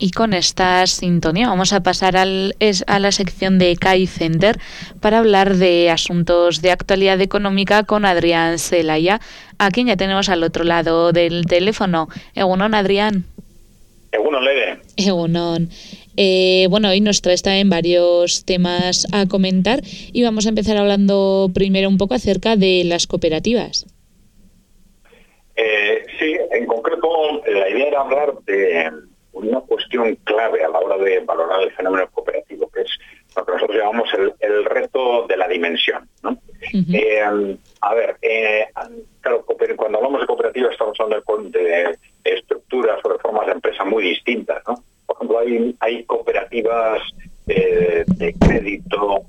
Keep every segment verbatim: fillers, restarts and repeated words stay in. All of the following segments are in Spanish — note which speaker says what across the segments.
Speaker 1: Y con esta sintonía vamos a pasar al, es, a la sección de C A I Center para hablar de asuntos de actualidad económica con Adrián Zelaya, a quien ya tenemos al otro lado del teléfono. Egunon, Adrián.
Speaker 2: Egunon, Lede.
Speaker 1: Egunon. Eh, bueno, hoy nos traes también varios temas a comentar y vamos a empezar hablando primero un poco acerca de las cooperativas.
Speaker 2: Eh, sí, en concreto la idea era hablar de una cuestión clave a la hora de valorar el fenómeno cooperativo, que es lo que nosotros llamamos el, el reto de la dimensión, ¿no? Uh-huh. Eh, a ver, eh, claro, cuando hablamos de cooperativas estamos hablando de, de estructuras o de formas de empresa muy distintas, ¿no? Por ejemplo, hay, hay cooperativas eh, de crédito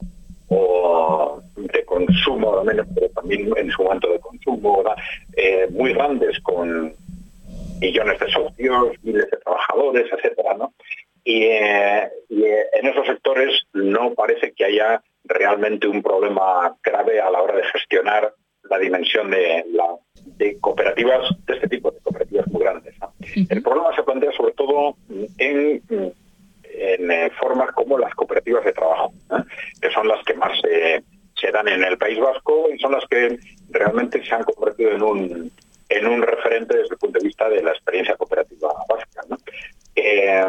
Speaker 2: o de consumo, al menos, pero también en su momento de consumo, eh, muy grandes, con millones de socios, miles de trabajadores, etcétera, ¿no? Y, eh, y eh, en esos sectores no parece que haya realmente un problema grave a la hora de gestionar la dimensión de, la, de cooperativas, de este tipo de cooperativas muy grandes, ¿no? Uh-huh. El problema se plantea sobre todo en, en eh, formas como las cooperativas de trabajo, ¿eh? Que son las que más eh, se dan en el País Vasco y son las que realmente se han convertido en un en un referente desde el punto de vista de la experiencia cooperativa básica, ¿no? Eh,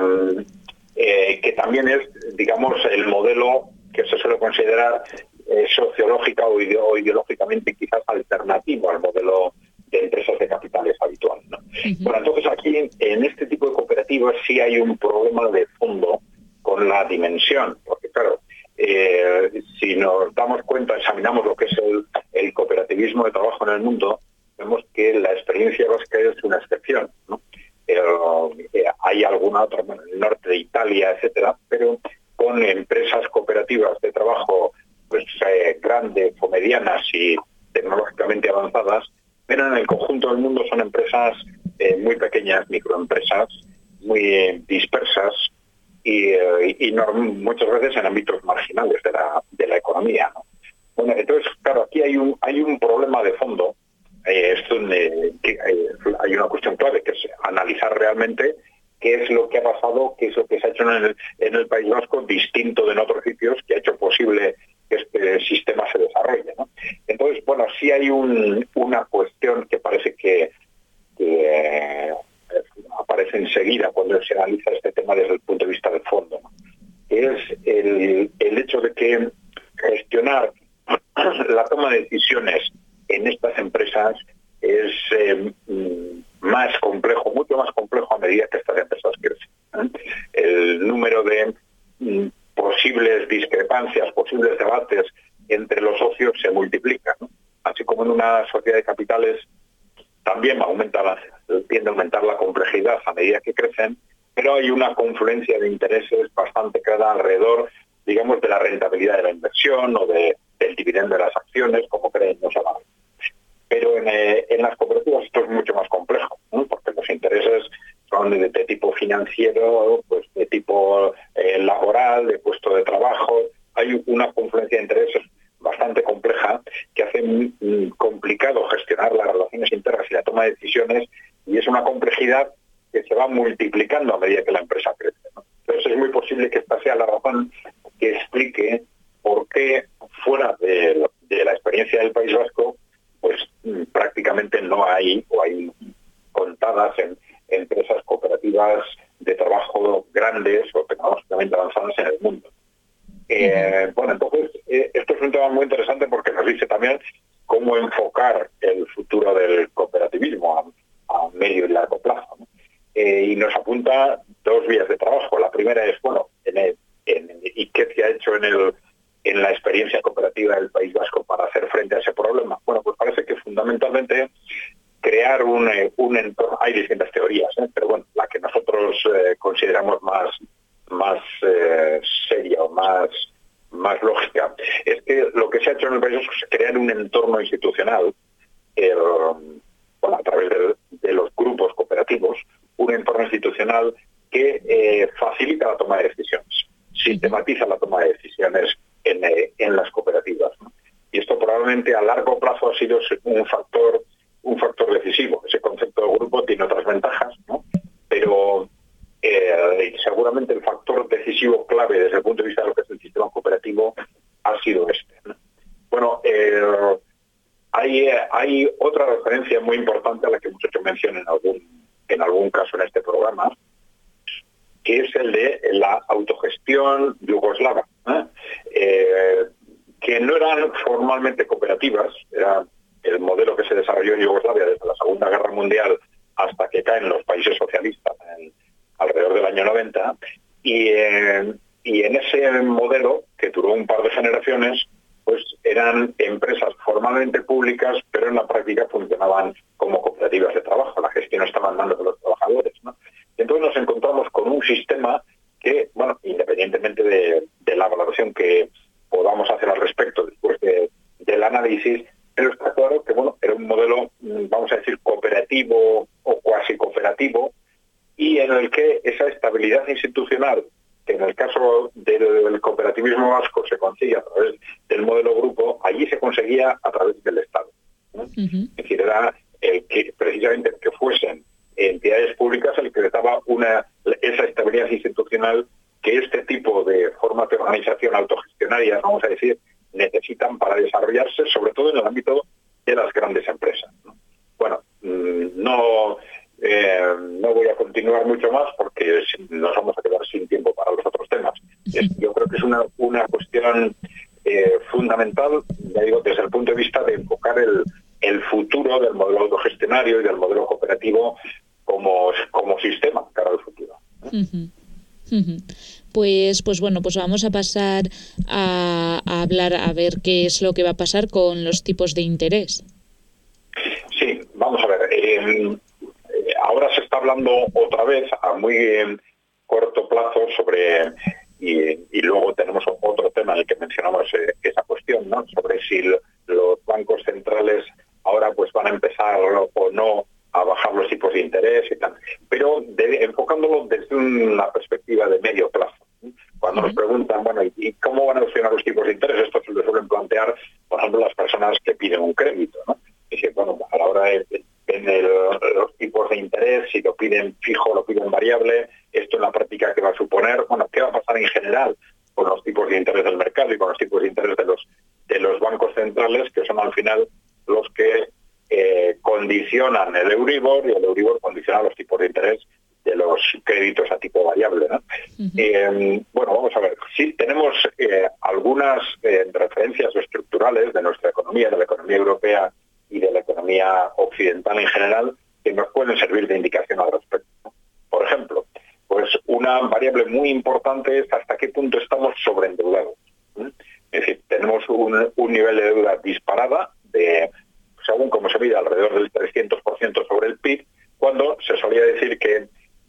Speaker 2: eh, que también es, digamos, el modelo que se suele considerar eh, sociológica o, ide- o ideológicamente quizás alternativo al modelo de empresas de capitales habitual, ¿no? Uh-huh. Bueno, entonces aquí en, en este tipo de cooperativas sí hay un problema de fondo con la dimensión, porque claro, eh, si nos damos cuenta, examinamos lo que es el, el cooperativismo de trabajo en el mundo, vemos que la experiencia vasca es una excepción, ¿no? Pero, eh, hay alguna otra, bueno, en el norte de Italia, etcétera, pero con empresas cooperativas de trabajo pues eh, grandes o medianas y tecnológicamente avanzadas, pero en el conjunto del mundo son empresas eh, muy pequeñas, microempresas, muy eh, dispersas y, eh, y no, muchas veces en ámbitos marginales de la, de la economía, ¿no? Bueno, entonces, claro, aquí hay un, hay un problema de fondo. Eh, esto, eh, que, eh, hay una cuestión clave, que es analizar realmente qué es lo que ha pasado, qué es lo que se ha hecho en el, en el País Vasco, distinto de en otros sitios, que ha hecho posible que este sistema se desarrolle, ¿no? Entonces, bueno, sí hay un, una cuestión que parece que, que eh, aparece enseguida cuando se analiza este tema desde el punto de vista del fondo, ¿no? Que es el, el hecho de que gestionar la toma de decisiones en estas empresas es eh, más complejo, mucho más complejo a medida que estas empresas crecen, ¿eh? El número de mm, posibles discrepancias, posibles debates entre los socios se multiplica, ¿no? Así como en una sociedad de capitales también aumenta la, tiende a aumentar la complejidad a medida que crecen, pero hay una confluencia de intereses bastante clara alrededor, digamos, de la rentabilidad de la inversión o de, del dividendo de las acciones, como creen los avales. Pero en, eh, en las cooperativas esto es mucho más complejo, ¿no? Porque los intereses son de, de tipo financiero, pues de tipo eh, laboral, de puesto de trabajo. Hay una confluencia de intereses bastante compleja que hace muy, muy complicado gestionar las relaciones internas y la toma de decisiones, y es una complejidad que se va multiplicando a medida que la empresa crece, ¿no? Entonces es muy posible que esta sea la razón que explique por qué fuera de, de la experiencia del País Vasco pues prácticamente no hay, o hay contadas en, en empresas cooperativas de trabajo grandes o tecnológicamente avanzadas en el mundo. Eh, bueno, entonces, eh, esto es un tema muy interesante porque nos dice también cómo enfocar el futuro del cooperativismo a, a medio y largo plazo, ¿no? Eh, y nos apunta dos vías de trabajo. La primera es, bueno, en el, en, ¿y qué se ha hecho en el en la experiencia cooperativa del País Vasco para hacer frente a ese problema? Bueno, pues parece que fundamentalmente crear un, un entorno, hay distintas teorías, ¿eh? Pero bueno, la que nosotros eh, consideramos más, más eh, seria o más, más lógica, es que lo que se ha hecho en el País Vasco es crear un entorno institucional, eh, bueno, a través de, de los grupos cooperativos, un entorno institucional que eh, facilita la toma de decisiones, sistematiza la toma de decisiones En, en las cooperativas, ¿no? Y esto probablemente a largo plazo ha sido un factor un factor decisivo. Ese concepto de grupo tiene otras ventajas, ¿no? Pero eh, referencia muy importante a la que hemos hecho mención en algún, en algún caso en este programa, que es el de la autogestión yugoslava, ¿eh? Eh, que no eran formalmente cooperativas, era el modelo que se desarrolló en Yugoslavia desde la Segunda Guerra Mundial hasta que caen los países socialistas en, alrededor del año noventa, y, eh, y en ese modelo, que duró un par de generaciones, pues eran empresas formalmente públicas, pero en la práctica funcionaban como cooperativas de trabajo, la gestión estaba en manos de los trabajadores, ¿no? Y entonces nos encontramos con un sistema que, bueno, independientemente de, de la valoración que podamos hacer al respecto después de, del análisis, pero está claro que, bueno, era un modelo, vamos a decir, cooperativo o cuasi cooperativo, y en el que esa estabilidad institucional, que en el caso del cooperativismo vasco se consigue a través del modelo grupo, allí se conseguía a través del Estado, ¿no? Uh-huh. Es decir, era el que precisamente que fuesen entidades públicas el que les daba una, esa estabilidad institucional que este tipo de formas de organización autogestionarias, vamos a decir, necesitan para desarrollarse, sobre todo en el ámbito de las grandes empresas, ¿no? Bueno, no, eh, no voy a continuar mucho más porque nos vamos a quedar sin tiempo para los otros temas. Yo creo que es una, una cuestión eh, fundamental, ya digo, desde el punto de vista de enfocar el, el futuro del modelo autogestionario y del modelo cooperativo como, como sistema cara al futuro.
Speaker 1: Uh-huh. Uh-huh. Pues, pues bueno, pues vamos a pasar a, a hablar, a ver qué es lo que va a pasar con los tipos de interés.
Speaker 2: Sí, vamos a ver. Eh, ahora se está hablando otra vez a muy eh, corto plazo sobre, y, y luego tenemos otro tema en el que mencionamos eh, esa cuestión, ¿no? Sobre si los bancos centrales ahora pues van a empezar o no a bajar los tipos de interés y tal, pero de, enfocándolo desde una perspectiva de medio plazo. Cuando uh-huh. nos preguntan, bueno, ¿y cómo van a funcionar los tipos de interés? Esto se lo suelen plantear, por ejemplo, las personas que piden un crédito, ¿no? Y dicen, bueno, a la hora de, de, de los tipos de interés, si lo piden fijo o lo piden variable, esto en la práctica, ¿qué va a suponer? Bueno, ¿qué va a pasar en general con los tipos de interés del mercado y con los tipos de interés de los, de los bancos centrales, que son al final los que eh, condicionan el Euribor, y el Euribor condiciona los tipos de interés de los créditos a tipo variable, ¿no? Uh-huh. Eh, bueno, vamos a ver. Sí, tenemos eh, algunas eh, referencias estructurales de nuestra economía, de la economía europea y de la economía occidental en general, que nos pueden servir de indicación al respecto, ¿no? Por ejemplo, pues una variable muy importante es hasta qué punto estamos sobreendeudados, ¿eh? Es decir, tenemos un, un nivel de deuda disparada, de, según como se mide, alrededor del trescientos por ciento sobre el P I B, cuando se solía decir que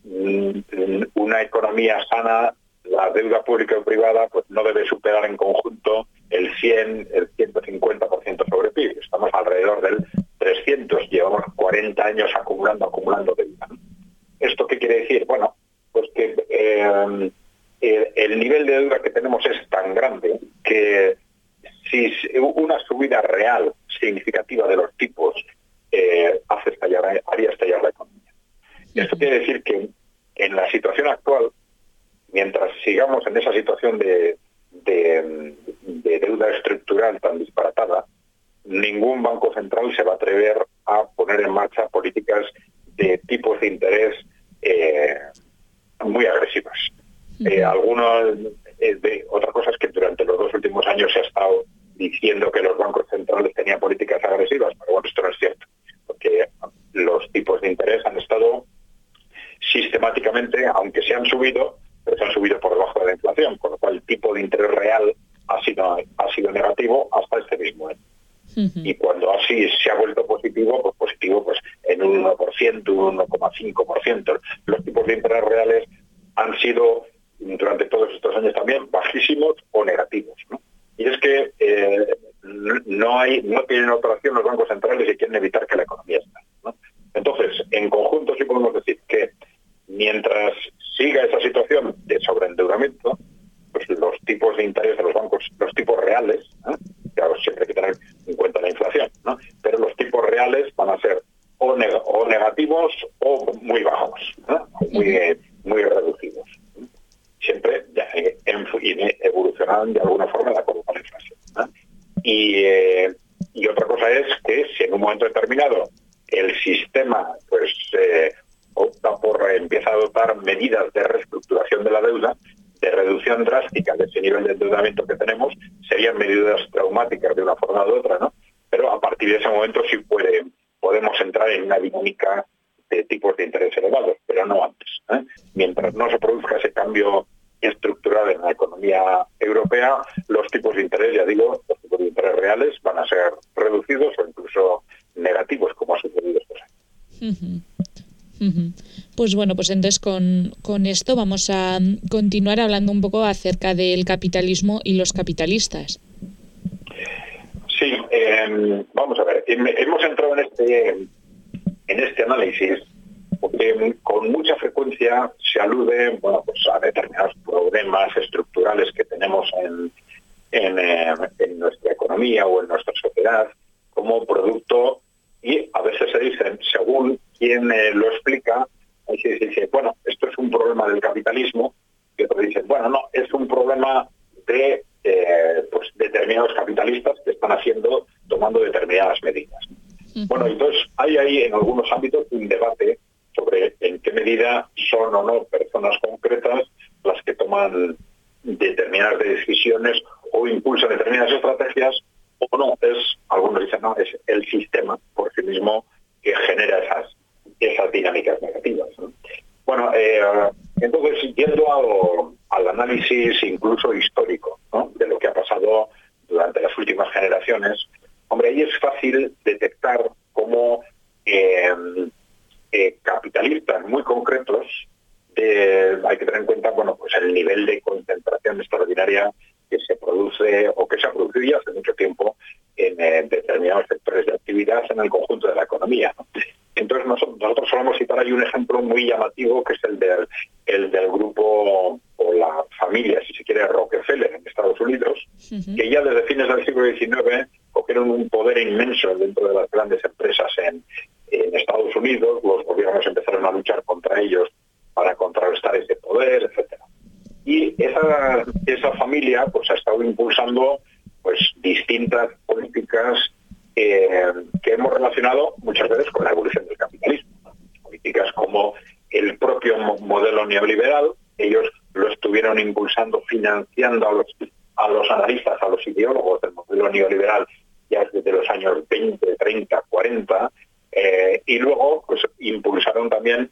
Speaker 2: una economía sana, la deuda pública o privada, pues no debe superar en conjunto el cien, el ciento cincuenta por ciento sobre P I B. Estamos alrededor del trescientos, llevamos cuarenta años acumulando, acumulando deuda. ¿Esto qué quiere decir? Bueno, pues que eh, el, el nivel de deuda que tenemos es tan grande que si una subida real significativa de los tipos eh, hace estallar, haría estallar la economía. Esto quiere decir que en la situación actual, mientras sigamos en esa situación de, de, de deuda estructural tan disparatada, ningún banco central se va a atrever a poner en marcha políticas de tipos de interés eh, muy agresivas. Uh-huh. Eh, algunos, eh, de, otra cosa es que durante los dos últimos años se ha estado diciendo que los bancos centrales tenían políticas agresivas, pero bueno, esto no es cierto, porque los tipos de interés han estado sistemáticamente, aunque se han subido, pero se han subido por debajo de la inflación, con lo cual el tipo de interés real ha sido, ha sido negativo hasta este mismo año. Uh-huh. Y cuando así se ha vuelto positivo, pues positivo pues en un uno por ciento, un uno coma cinco por ciento. Los tipos de interés reales han sido, durante todos estos años también, bajísimos o negativos, ¿no? Y es que eh, no hay, no tienen otra opción los bancos centrales y quieren evitar que la economía esté, ¿no? Entonces, en conjunto sí podemos decir que mientras siga esa situación de sobreendeudamiento, pues los tipos de interés de los bancos, los tipos reales, ¿eh? Claro, siempre hay que tener en cuenta la inflación, ¿no? Pero los tipos reales van a ser o, neg- o negativos o muy bajos, ¿eh? O muy, eh, muy reducidos. ¿eh? Siempre ya, eh, en, evolucionan de alguna forma de acuerdo con la inflación, ¿eh? Y, eh, y otra cosa es que si en un momento determinado el sistema pues eh, opta por, eh, empieza a adoptar medidas de reestructuración de la deuda, de reducción drástica de ese nivel de endeudamiento que tenemos, serían medidas traumáticas de una forma u otra, ¿no? Pero a partir de ese momento sí puede, podemos entrar en una dinámica de tipos de interés elevados, pero no antes, ¿eh? Mientras no se produzca ese cambio estructural en la economía europea, los tipos de interés, ya digo, los tipos de interés reales van a ser reducidos o incluso negativos, como ha sucedido estos años.
Speaker 1: Uh-huh. Uh-huh. Pues bueno, pues entonces con, con esto vamos a continuar hablando un poco acerca del capitalismo y los capitalistas.
Speaker 2: Sí, eh, vamos a ver, hemos entrado en este, en este análisis porque con mucha frecuencia se alude, bueno, pues a determinados problemas estructurales que tenemos en, en, eh, en nuestra economía o en nuestra sociedad como producto, y a veces se dicen, según quien eh, lo explica, se dice, bueno, esto es un problema del capitalismo, y otros dicen, bueno, no, es un problema de eh, pues determinados capitalistas que están haciendo, tomando determinadas medidas. Uh-huh. Bueno, entonces hay ahí en algunos ámbitos un debate sobre en qué medida son o no personas concretas las que toman determinadas decisiones o impulsan determinadas estrategias, o no, es, algunos dicen, no, es el sistema por sí mismo que genera esas, esas dinámicas negativas, ¿no? Bueno, eh, entonces, yendo al, al análisis incluso histórico, ¿no?, de lo que ha pasado durante las últimas generaciones, hombre, ahí es fácil detectar cómo eh, eh, capitalistas muy concretos, eh, hay que tener en cuenta, bueno, pues el nivel de concentración extraordinaria que se produce o que se ha producido ya hace mucho tiempo en eh, determinados sectores de actividad en el conjunto de la economía, ¿no? Entonces nosotros, nosotros solemos citar ahí un ejemplo muy llamativo, que es el del, el del grupo o la familia, si se quiere, Rockefeller en Estados Unidos, uh-huh. que ya desde fines del siglo diecinueve cogieron un poder inmenso dentro de las grandes empresas en, en Estados Unidos. Los gobiernos empezaron a luchar contra ellos para contrarrestar ese poder, etcétera. Y esa, esa familia pues ha estado impulsando pues distintas políticas eh, que hemos relacionado muchas veces con la evolución del capitalismo. Políticas como el propio modelo neoliberal, ellos lo estuvieron impulsando, financiando a los, a los analistas, a los ideólogos del modelo neoliberal ya desde los años veinte, treinta, cuarenta, eh, y luego pues impulsaron también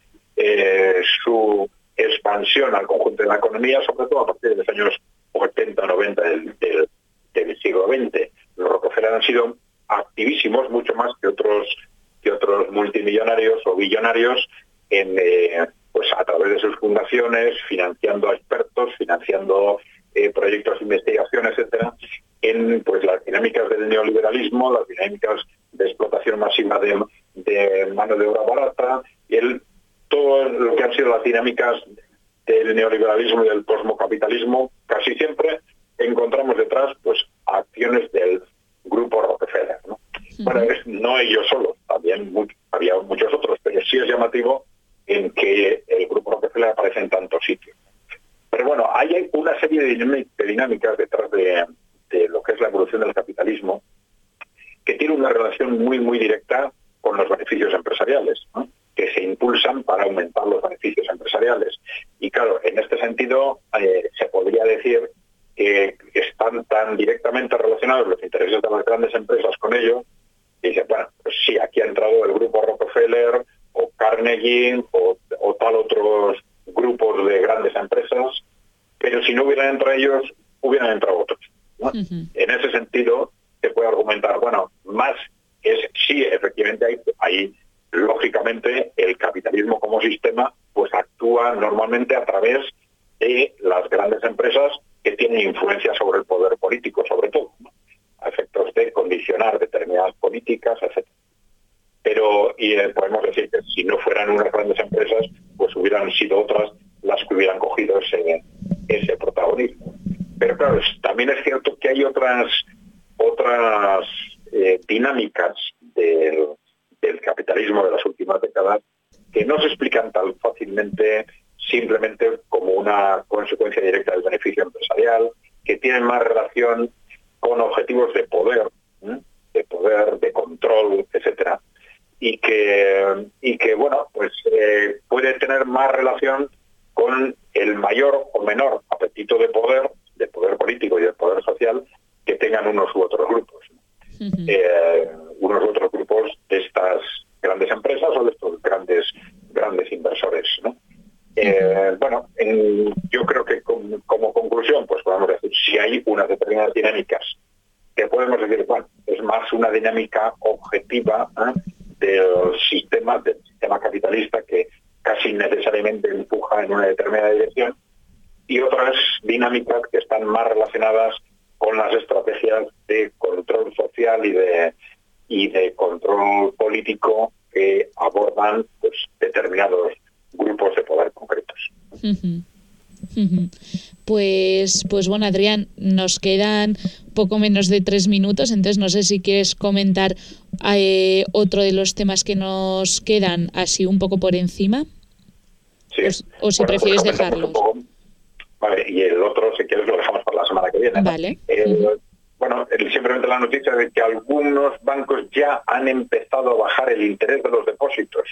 Speaker 2: eh, su expansión al conjunto de la economía, sobre todo a partir de los años ochenta, noventa del, del, del siglo veinte. Los Rockefeller han sido activísimos, mucho más que otros que otros multimillonarios o billonarios, en, eh, pues a través de sus fundaciones, financiando a expertos, financiando eh, proyectos de investigación, etcétera, en pues las dinámicas del neoliberalismo, las dinámicas de explotación masiva de, de mano de obra barata, y el todo lo que han sido las dinámicas del neoliberalismo y del posmocapitalismo. Casi siempre encontramos detrás pues acciones del grupo Rockefeller, ¿no? Uh-huh. Bueno, es, no ellos solos, también muy, había muchos otros, pero sí es llamativo en que el grupo Rockefeller aparece en tantos sitios. Pero bueno, hay una serie de dinámicas detrás de, de lo que es la evolución del capitalismo que tiene una relación muy, muy directa con los beneficios empresariales, ¿no?, que se impulsan para aumentar los beneficios empresariales. Y claro, en este sentido eh, se podría decir que están tan directamente relacionados los intereses de las grandes empresas con ello, y dicen, bueno, pues sí, aquí ha entrado el grupo Rockefeller o Carnegie o, o tal otros grupos de grandes empresas, pero si no hubieran entrado ellos, hubieran entrado otros, ¿no? Uh-huh. En ese sentido se puede argumentar, bueno, más es sí, efectivamente hay, hay lógicamente el capitalismo como sistema pues actúa normalmente a través de las grandes empresas que tienen influencia sobre el poder político, sobre todo, ¿no?, a efectos de condicionar determinadas políticas, etcétera. Pero y, eh, podemos decir que si no fueran unas grandes empresas, pues hubieran sido otras las que hubieran cogido ese, ese protagonismo. Pero claro, es, también es cierto que hay otras otras eh, dinámicas del del capitalismo de las últimas décadas que no se explican tan fácilmente simplemente como una consecuencia directa del beneficio empresarial, que tienen más relación con objetivos de poder, ¿eh? de poder, de control, etcétera. y que, y que bueno, pues eh, puede tener más relación con el mayor o menor apetito de poder, de poder político y de poder social que tengan unos u otros grupos. Uh-huh. Eh, unos u otros grupos de estas grandes empresas o de estos grandes grandes inversores, ¿no? Uh-huh. Eh, bueno, en, yo creo que como, como conclusión, pues podemos decir, si hay unas determinadas dinámicas que podemos decir, bueno, es más una dinámica objetiva, ¿eh? del sistema, del sistema capitalista que casi necesariamente empuja en una determinada dirección, y otras dinámicas que están más relacionadas con las estrategias de control social y de y de control político que abordan pues determinados grupos de poder concretos.
Speaker 1: Uh-huh. Uh-huh. Pues, pues bueno, Adrián, nos quedan poco menos de tres minutos, entonces no sé si quieres comentar eh, otro de los temas que nos quedan así un poco por encima.
Speaker 2: Sí.
Speaker 1: O, o si bueno, prefieres pues dejarlos.
Speaker 2: Vale, y el otro, si quieres, lo dejamos para la semana que viene, ¿no?
Speaker 1: Vale.
Speaker 2: Eh, uh-huh. Bueno, simplemente la noticia de que algunos bancos ya han empezado a bajar el interés de los depósitos.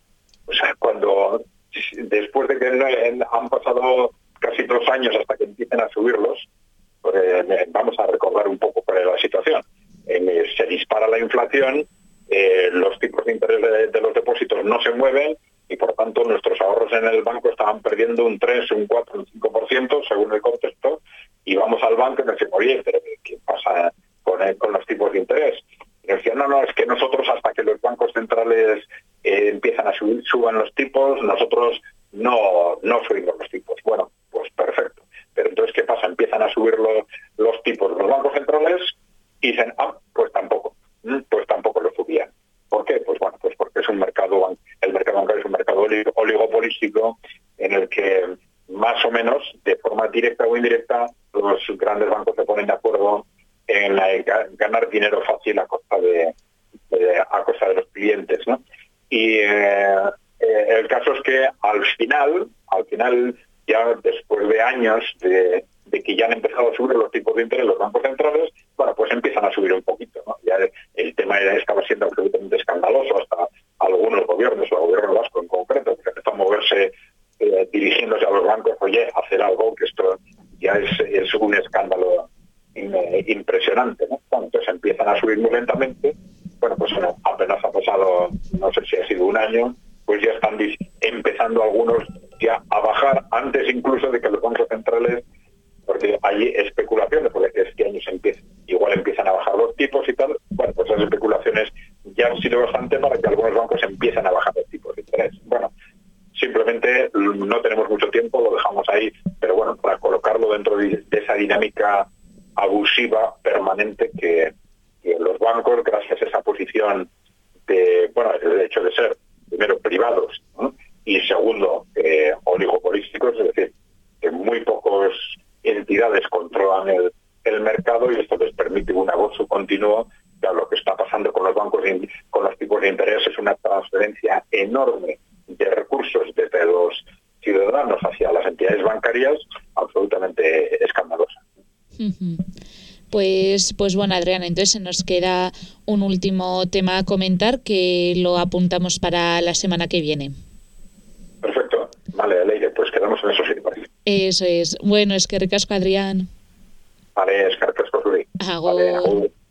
Speaker 2: O sea, cuando después de que han pasado casi dos años hasta que empiecen a subirlos, pues, eh, vamos a recordar un poco cuál es la situación. Eh, se dispara la inflación, eh, los tipos de interés de, de los depósitos no se mueven y por tanto nuestros ahorros en el banco estaban perdiendo un tres, un cuatro, un cinco por ciento según el contexto, y vamos al banco y nos decimos, oye, pero ¿qué pasa con, el, con los tipos de interés? Y nos decían, no, no, es que nosotros hasta que los bancos centrales eh, empiezan a subir, suban los tipos, nosotros no, no subimos los tipos. Bueno, pues perfecto. Pero entonces, ¿qué pasa? Empiezan a subir los, los tipos los bancos centrales y dicen, ah, pues tampoco, pues tampoco lo subían. ¿Por qué? Pues bueno, pues porque es un mercado, el mercado bancario es un mercado oligopolístico en el que más o menos, de forma directa o indirecta, los grandes bancos se ponen de acuerdo en ganar dinero fácil a costa de, de a costa de los clientes, ¿no? Y eh, eh, el caso es que al final, al final ya después de años de, de que ya han empezado a subir los tipos de interés los bancos centrales, bueno, pues empiezan a subir un poquito, ¿no? Ya el, el tema estaba siendo absolutamente escandaloso, hasta algunos gobiernos, o el gobierno vasco en concreto, que empezó a moverse eh, dirigiéndose a los bancos, oye, hacer algo, que esto ya es, es un escándalo in, eh, impresionante, ¿no? Bueno, entonces empiezan a subir muy lentamente, bueno, pues bueno, apenas ha pasado, no sé si ha sido un año, pues ya están empezando algunos ya a bajar, antes incluso de que los bancos centrales, porque hay especulaciones, porque este año se empieza, igual empiezan a bajar los tipos y tal, bueno, pues esas especulaciones ya han sido bastante para que algunos bancos empiecen a bajar los tipos de interés. Bueno, simplemente no tenemos mucho tiempo, lo dejamos ahí, pero bueno, para colocarlo dentro de esa dinámica abusiva permanente que, que los bancos, gracias a esa posición de, bueno, el hecho de ser, primero, privados, ¿no? Y segundo, eh, oligopolísticos, es decir, que muy pocas entidades controlan el, el mercado y esto les permite un abuso continuo. Claro, lo que está pasando con los bancos, con los tipos de interés, es una transferencia enorme de recursos desde los ciudadanos hacia las entidades bancarias, absolutamente escandalosa.
Speaker 1: Uh-huh. Pues, pues bueno, Adrián, entonces nos queda un último tema a comentar que lo apuntamos para la semana que viene.
Speaker 2: Perfecto. Vale, Leire, pues quedamos en eso, sí, parece.
Speaker 1: Eso es. Bueno, es que ricasco, Adrián.
Speaker 2: Vale, es que ricasco, Zuri.
Speaker 1: Agur.
Speaker 2: Vale, agur.